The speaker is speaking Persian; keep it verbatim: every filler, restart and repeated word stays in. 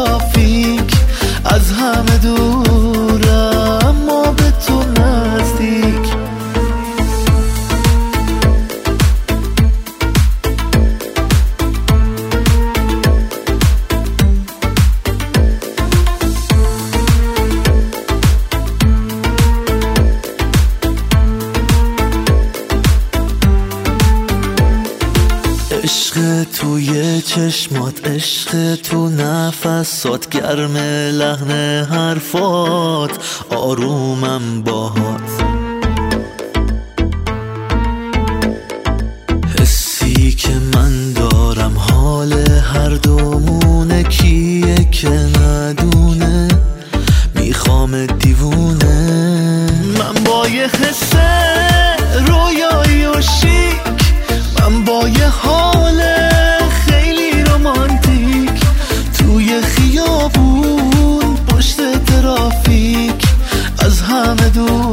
ترافیک، از همه دورم اما به تو نزدیک. عشق توی چشمات، عشق تو نفسات، گرم لحن حرفات، آرومم باهات. حسی که من دارم حال هر دومونه، کیه که ندونه میخوام دیوونه. من با یه حس رویایی و شیک، من با یه حال خیلی رومانتیک، توی خیابون پشت ترافیک، از همه دور